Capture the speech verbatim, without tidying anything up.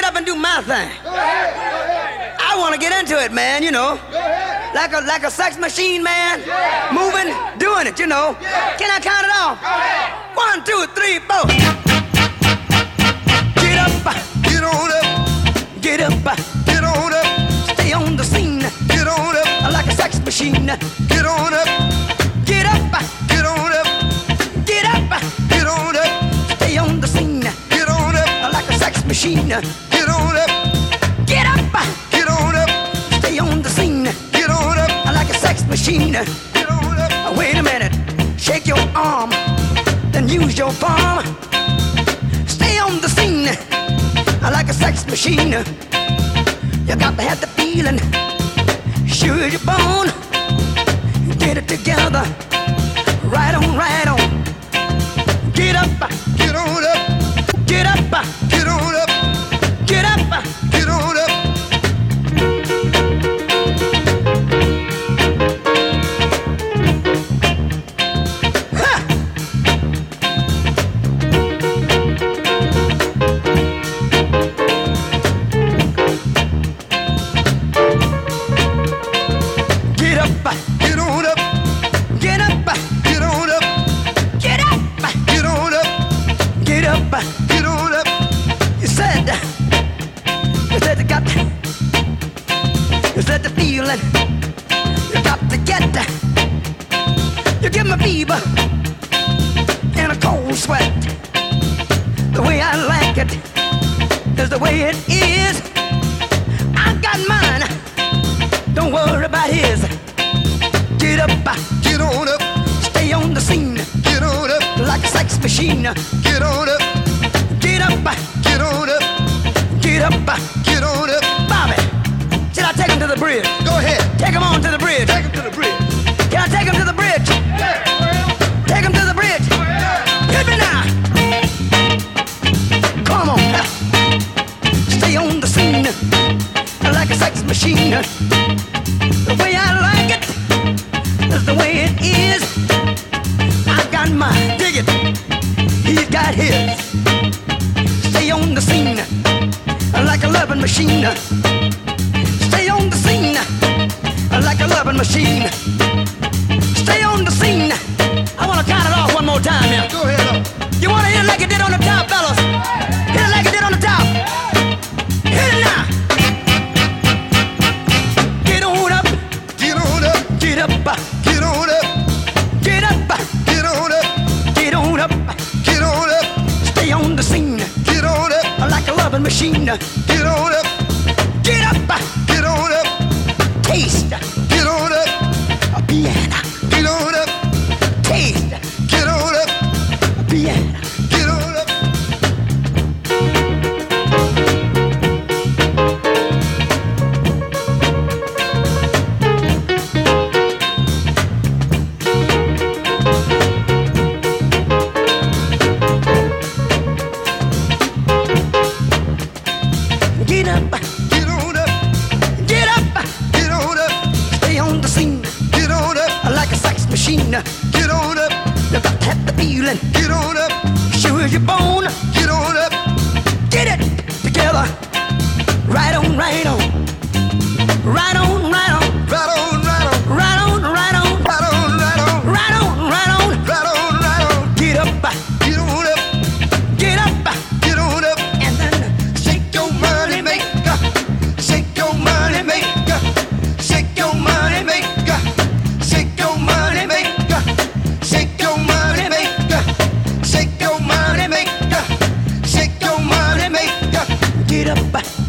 up and do my thing. I want to get into it, man, you know. Like a like a sex machine, man. Moving, doing it, you know. Can I count it off? One, two, three, four. Get up, Get on up, get up, get on up, stay on the scene. get on up, Like a sex machine. get on up, Get up, get on up, get up, get on up, stay on the scene. get on up, Like a sex machine. get on up, Get up, get on up, stay on the scene. get on up, Like a sex machine. get on up. Wait a minute, shake your arm, then use your palm. Stay on the scene, like a sex machine. You got to have the feeling, sure your bone. Get it together, right on, right on. Get up, Get on up, get up, get on up, get up. get on up. Ha! Get up, Get on up, get up, get on up, get up, get on up, get up. get on up. You said, you said you got, you said the feeling, you got to get. You give me fever and a cold sweat. The way I like it is the way it is. I got mine, don't worry about his. Get up, Get on up, stay on the scene get on up, like a sex machine. get on up, Get up, get on up, get up. get on up. Bobby, should I take him to the bridge? Go ahead, Take him on to the bridge. take him to the bridge. Can I take him to the bridge? Take him to the bridge. Hit me now. Come on. Stay on the scene like a sex machine. The way I like it is the way it is. I got mine. Dig it. He's got his. Stay on the scene like a loving machine. Stay on the scene like a loving machine. Stay on the scene. I want to count it off one more time here. Go ahead up. You want to hit it like it did on the top, fellas? Hit it like it did on the top. Hit it now. Get on up, Get on up, get up, get on up, get up, get on up, get on up. get on up, Stay on the scene get on up, like a loving machine. get on up, Get up, get on up, taste get on up, a piano. get on up, Taste get on up, a piano. get on up. Get up, Get on up, get up. get on up, Stay on the scene get on up, like a sex machine. get on up, You got to have the feeling, get on up, sure as your bone. get on up, Get it together, right on, right on, right on, right on, right on, right on, right on, right on, right on, right on, right on, right on. right on, right on. Get up, Get on up, get up, get on up, and then shake your money maker, shake your money maker, shake your money maker, shake your money maker, shake your money maker, shake your money maker, shake your money maker. get up,